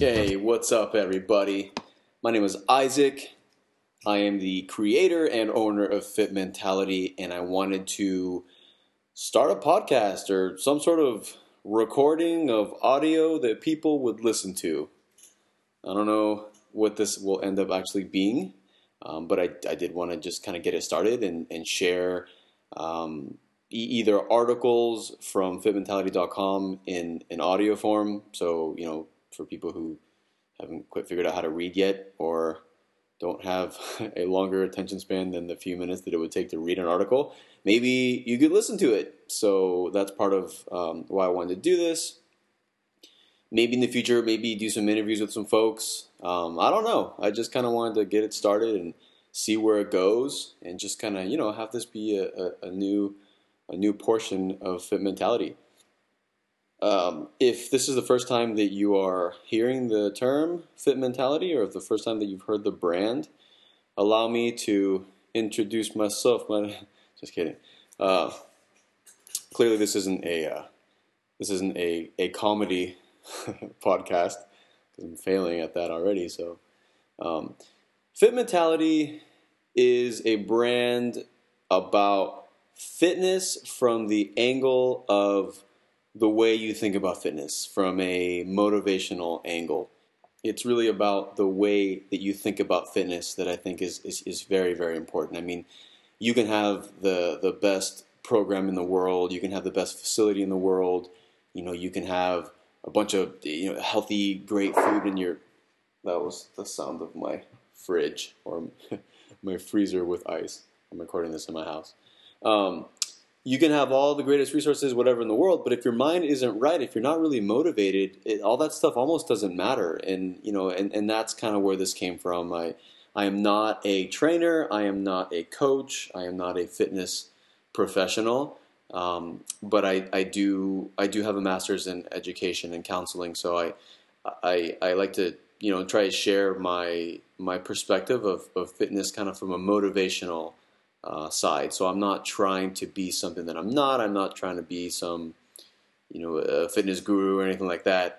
Hey, what's up, everybody? My name is Isaac. I am the creator and owner of Fit Mentality, and I wanted to start a podcast or some sort of recording of audio that people would listen to. I don't know what this will end up actually being, but I did want to just kind of get it started and share either articles from fitmentality.com in audio form. So, for people who haven't quite figured out how to read yet or don't have a longer attention span than the few minutes that it would take to read an article, maybe you could listen to it. So that's part of why I wanted to do this. Maybe in the future, maybe do some interviews with some folks. I don't know. I just kind of wanted to get it started and see where it goes and just kind of, have this be a new portion of Fit Mentality. If this is the first time that you are hearing the term Fit Mentality, or if the first time that you've heard the brand, allow me to introduce myself. Just kidding. Clearly, this isn't a comedy podcast because I'm failing at that already. So, Fit Mentality is a brand about fitness from the angle of the way you think about fitness, from a motivational angle. It's really about the way that you think about fitness that I think is very, very important. I mean, you can have the best program in the world, you can have the best facility in the world, you can have a bunch of healthy, great food in your... That was the sound of my fridge or my freezer with ice. I'm recording this in my house. You can have all the greatest resources, whatever in the world, but if your mind isn't right, if you're not really motivated, all that stuff almost doesn't matter. And and that's kind of where this came from. I am not a trainer. I am not a coach. I am not a fitness professional. But I do have a master's in education and counseling. So I like to try to share my perspective of fitness kind of from a motivational side. So I'm not trying to be something that I'm not. I'm not trying to be some, a fitness guru or anything like that.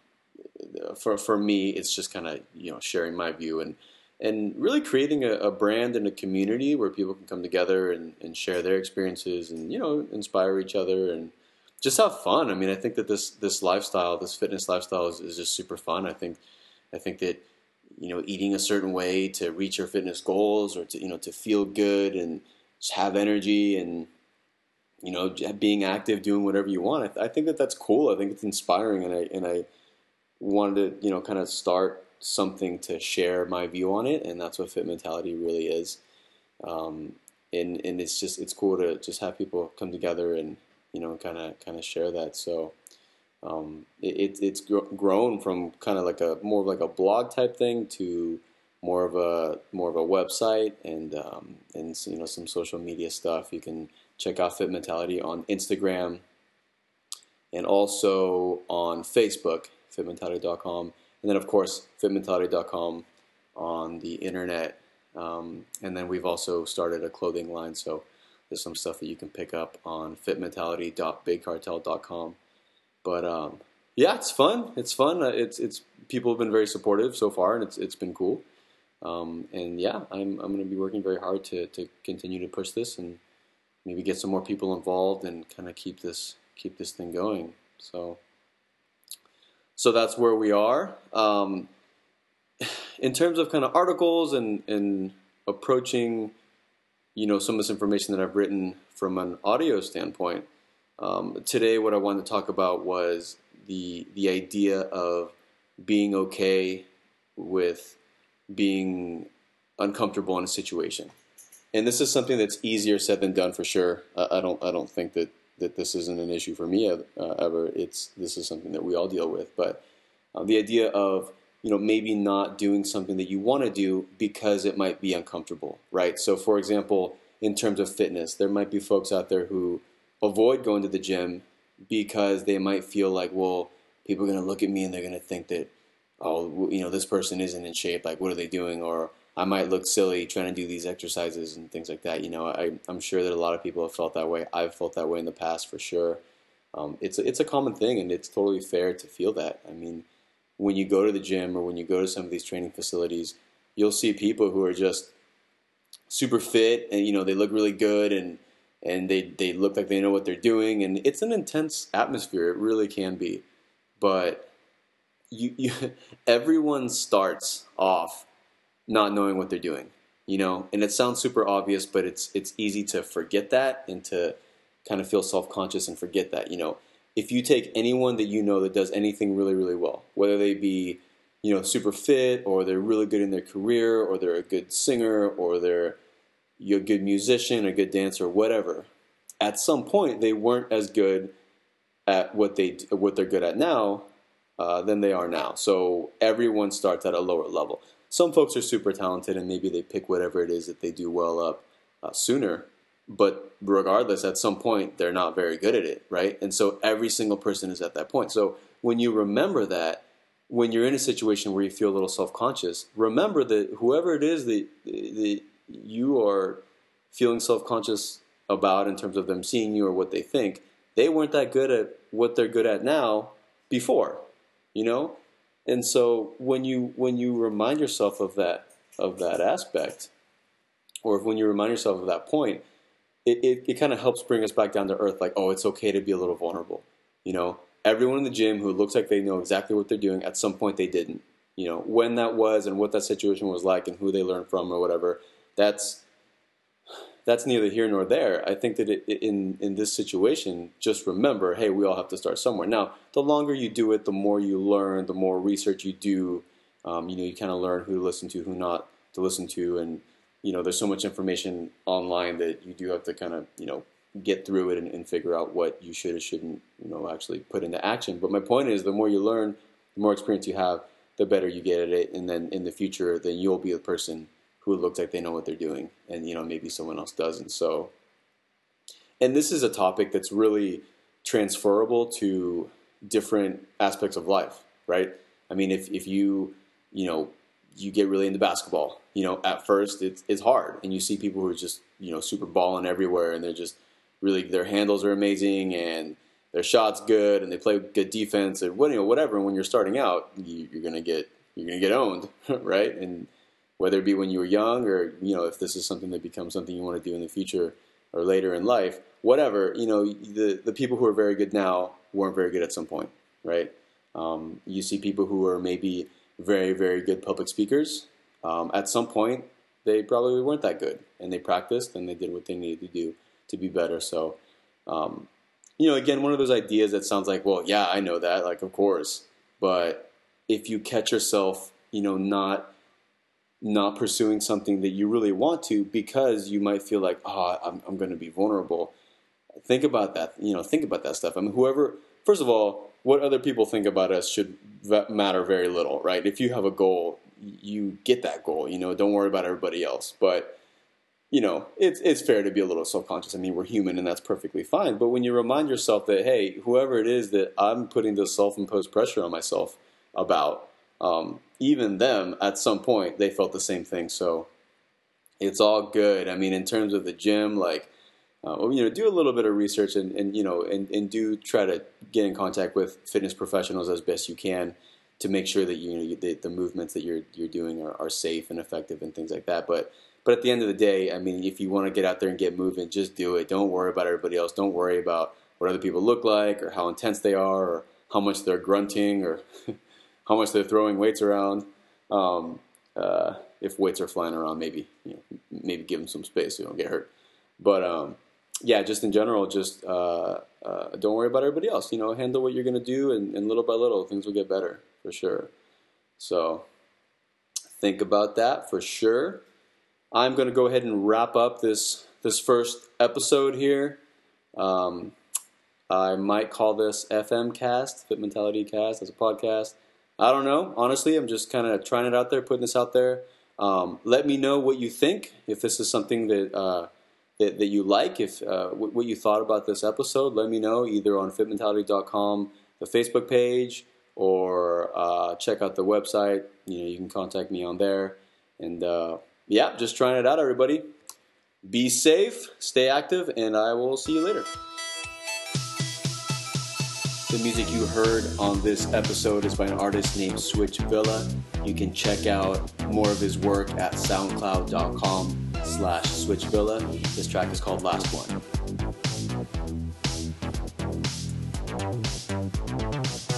For me, it's just kind of, sharing my view and really creating a brand and a community where people can come together and share their experiences and, inspire each other and just have fun. I mean, I think that this lifestyle, this fitness lifestyle is just super fun. I think that eating a certain way to reach your fitness goals or to feel good and just have energy and, being active, doing whatever you want. I think that that's cool. I think it's inspiring. And I wanted to, kind of start something to share my view on it. And that's what Fit Mentality really is. And it's cool to just have people come together and, kind of share that. So, it's grown from kind of like more of like a blog type thing to more of a website and some social media stuff. You can check out Fit Mentality on Instagram and also on Facebook, fitmentality.com, and then of course fitmentality.com on the internet. And then we've also started a clothing line, so there's some stuff that you can pick up on fitmentality.bigcartel.com. But yeah, it's fun. It's fun. It's people have been very supportive so far, and it's been cool. And yeah, I'm going to be working very hard to continue to push this and maybe get some more people involved and kind of keep this thing going. So that's where we are. In terms of kind of articles and approaching, some of this information that I've written from an audio standpoint. Today, what I wanted to talk about was the idea of being okay with being uncomfortable in a situation, and this is something that's easier said than done for sure. I don't think that this isn't an issue for me ever. This is something that we all deal with, but the idea of maybe not doing something that you want to do because it might be uncomfortable, right? So, for example, in terms of fitness, there might be folks out there who avoid going to the gym because they might feel like, well, people are going to look at me and they're going to think that, oh, this person isn't in shape. Like, what are they doing? Or I might look silly trying to do these exercises and things like that. I'm sure that a lot of people have felt that way. I've felt that way in the past for sure. It's a common thing, and it's totally fair to feel that. I mean, when you go to the gym or when you go to some of these training facilities, you'll see people who are just super fit and, they look really good and they look like they know what they're doing. And it's an intense atmosphere. It really can be. But you everyone starts off not knowing what they're doing, and it sounds super obvious, but it's easy to forget that and to kind of feel self-conscious and forget that, if you take anyone that that does anything really, really well, whether they be, super fit or they're really good in their career or they're a good singer or they're a good musician, a good dancer, whatever, at some point they weren't as good at what they're good at now than they are now. So everyone starts at a lower level. Some folks are super talented and maybe they pick whatever it is that they do well up sooner. But regardless, at some point, they're not very good at it, right? And so every single person is at that point. So when you remember that, when you're in a situation where you feel a little self-conscious, remember that whoever it is that you are feeling self-conscious about in terms of them seeing you or what they think, they weren't that good at what they're good at now before, And so when you remind yourself of that aspect, or when you remind yourself of that point, it kind of helps bring us back down to earth, like, oh, it's okay to be a little vulnerable. Everyone in the gym who looks like they know exactly what they're doing, at some point they didn't. When that was and what that situation was like and who they learned from or whatever, that's neither here nor there. I think that in this situation, just remember, hey, we all have to start somewhere. Now, the longer you do it, the more you learn, the more research you do. You kind of learn who to listen to, who not to listen to, and there's so much information online that you do have to kind of, get through it and figure out what you should or shouldn't, actually put into action. But my point is, the more you learn, the more experience you have, the better you get at it. And then in the future, then you'll be the person who looks like they know what they're doing. And, maybe someone else doesn't. So, and this is a topic that's really transferable to different aspects of life, right? I mean, if you get really into basketball, at first it's hard, and you see people who are just, super balling everywhere, and they're just really, their handles are amazing, and their shot's good, and they play good defense, and whatever. And when you're starting out, you're gonna get owned, right? And whether it be when you were young, or if this is something that becomes something you want to do in the future or later in life, whatever, the people who are very good now weren't very good at some point, right? You see people who are maybe very, very good public speakers. At some point, they probably weren't that good, and they practiced and they did what they needed to do to be better. So, again, one of those ideas that sounds like, well, yeah, I know that, like, of course. But if you catch yourself, not pursuing something that you really want to because you might feel like, I'm going to be vulnerable. Think about that. Think about that stuff. I mean, first of all, what other people think about us should matter very little, right? If you have a goal, you get that goal. Don't worry about everybody else. But it's fair to be a little self-conscious. I mean, we're human, and that's perfectly fine. But when you remind yourself that, hey, whoever it is that I'm putting this self-imposed pressure on myself about, even them, at some point, they felt the same thing. So it's all good. I mean, in terms of the gym, like, do a little bit of research and do try to get in contact with fitness professionals as best you can to make sure that the movements that you're doing are safe and effective and things like that. But at the end of the day, I mean, if you want to get out there and get moving, just do it. Don't worry about everybody else. Don't worry about what other people look like or how intense they are or how much they're grunting or how much they're throwing weights around. If weights are flying around, maybe give them some space so you don't get hurt. But yeah, just in general, just don't worry about everybody else. Handle what you're going to do, and little by little, things will get better for sure. So think about that for sure. I'm going to go ahead and wrap up this first episode here. I might call this FM Cast, Fit Mentality Cast, as a podcast. I don't know. Honestly, I'm just kind of trying it out there, putting this out there. Let me know what you think, if this is something that you like, if what you thought about this episode. Let me know either on fitmentality.com, the Facebook page, or check out the website. You can contact me on there. And yeah, just trying it out, everybody. Be safe, stay active, and I will see you later. The music you heard on this episode is by an artist named Switch Villa. You can check out more of his work at soundcloud.com/SwitchVilla. This track is called Last One.